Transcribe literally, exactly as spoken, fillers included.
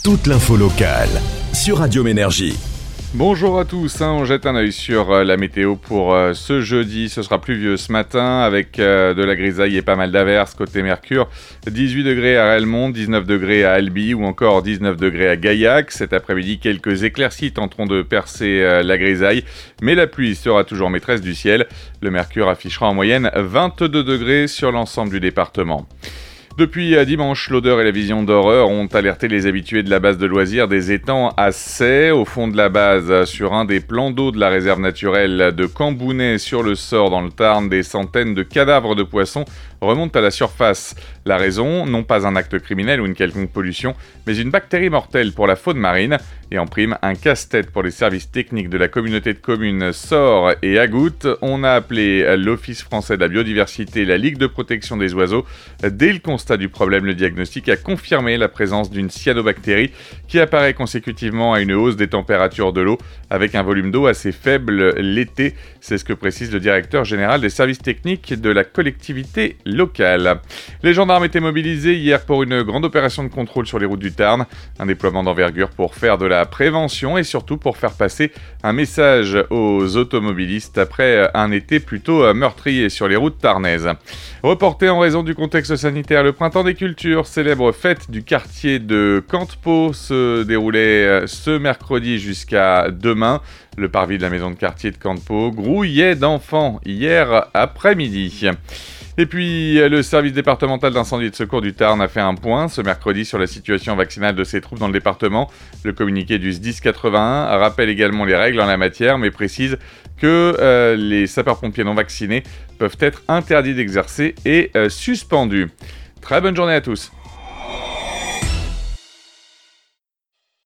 toute l'info locale sur Radio Ménergie. Bonjour à tous, hein, on jette un œil sur euh, la météo pour euh, ce jeudi. Ce sera pluvieux ce matin avec euh, de la grisaille et pas mal d'averses côté Mercure. dix-huit degrés à Relmond, dix-neuf degrés à Albi ou encore dix-neuf degrés à Gaillac. Cet après-midi, quelques éclaircies tenteront de percer euh, la grisaille, mais la pluie sera toujours maîtresse du ciel. Le Mercure affichera en moyenne vingt-deux degrés sur l'ensemble du département. Depuis dimanche, l'odeur et la vision d'horreur ont alerté les habitués de la base de loisirs des étangs à Sey. Au fond de la base, sur un des plans d'eau de la réserve naturelle de Cambounet sur le Sort dans le Tarn, des centaines de cadavres de poissons remontent à la surface. La raison, non pas un acte criminel ou une quelconque pollution, mais une bactérie mortelle pour la faune marine et en prime un casse-tête pour les services techniques de la communauté de communes Sort et Agout. On a appelé l'Office français de la biodiversité et la Ligue de protection des oiseaux. Dès le constat du problème, le diagnostic a confirmé la présence d'une cyanobactérie qui apparaît consécutivement à une hausse des températures de l'eau avec un volume d'eau assez faible l'été. C'est ce que précise le directeur général des services techniques de la collectivité locale. Les gendarmes étaient mobilisés hier pour une grande opération de contrôle sur les routes du Tarn, un déploiement d'envergure pour faire de la prévention et surtout pour faire passer un message aux automobilistes après un été plutôt meurtrier sur les routes tarnaises. Reporté en raison du contexte sanitaire, le Printemps des Cultures, célèbre fête du quartier de Cantepot, se déroulait ce mercredi jusqu'à demain. Le parvis de la maison de quartier de Cantepot grouillait d'enfants hier après-midi. Et puis, le service départemental d'incendie et de secours du Tarn a fait un point ce mercredi sur la situation vaccinale de ses troupes dans le département. Le communiqué du S D I S quatre-vingt-un rappelle également les règles en la matière, mais précise que euh, les sapeurs-pompiers non vaccinés peuvent être interdits d'exercer et euh, suspendus. Très bonne journée à tous.